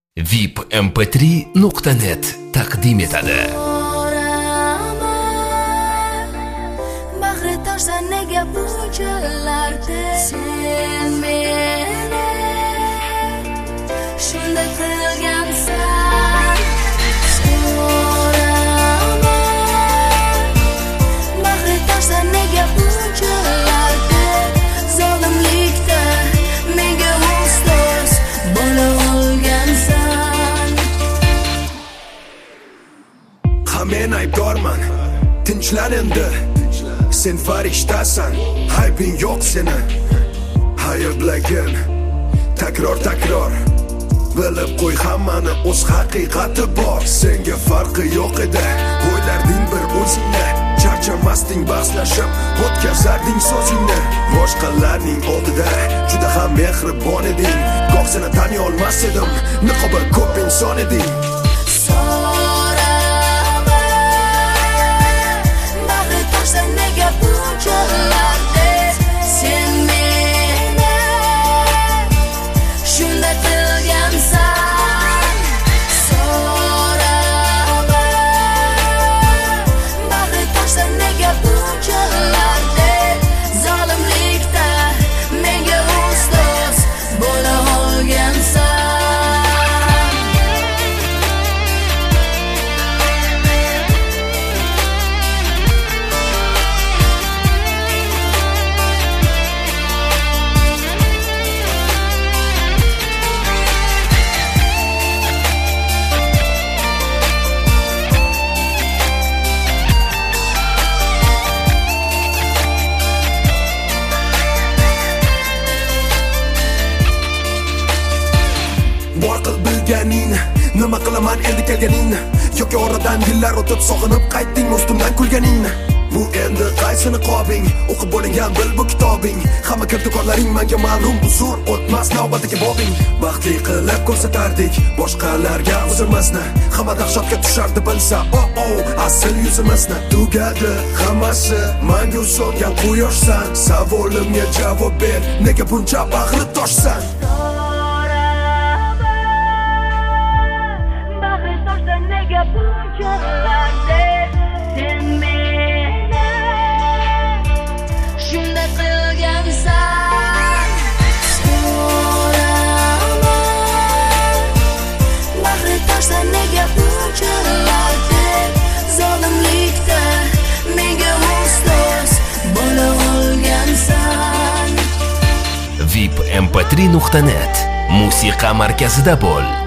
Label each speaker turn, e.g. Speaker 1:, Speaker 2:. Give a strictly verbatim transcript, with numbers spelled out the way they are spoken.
Speaker 1: V I P M P три nuqta net taqdim etadi.
Speaker 2: Bahri toshdan nega bunchalarda sen meni shunday qilgansan? So'raman, bahri toshdan nega bunchalarda zolimlikda menga ustoz bo'la olgansan?
Speaker 3: Ha, men aybdorman, tinchlan endi. Sen farishtasan, aybing yo'q seni. Ayiblagin takror takror, bilib qo'y, hammani o'z haqiqati bor. Senga farqi yo'q edi, o'ylarding bir o'zingni. Charchamasding bahslashib, o'tkazarding so'zingni. Boshqalarning oldida juda ham mehribon eding. Goh seni taniy olmas edim, niqobi ko'p inson eding.
Speaker 2: Sen meni shunday qilgansan? So'raman, bahri toshdan nega bunchalarda zolimlikda menga ustoz bo'la olgansan?
Speaker 3: Bor qil bilganing, nima qilaman endi kelganing? Yoki oradan yillar o'tib sog'inib qaytding ustimdan kulganing? Bu endi qaysi niqobing? O'qib bo'lingan bil bu kitobing. Hamma kirdikorlaring menga ma'lum, uzr o'tmas navbatdagi bobing. Baxtli qilib ko'rsatardik boshqalarga o'zimizni. Hamma dahshatga tushardi bilsa, oh oh, asl yuzimizni. Tugadi hammasi, menga so'ngan quyoshsan. Savolimga javob ber, nega buncha bag'ri toshsan?
Speaker 2: Nega bunchalarda sen meni shunday qilgansan? So'raman, bahri toshdan nega bunchalarda zolimlikda menga ustoz bo'la olgansan?
Speaker 1: V I P M P три nuqta net musiqa markazida bo'l.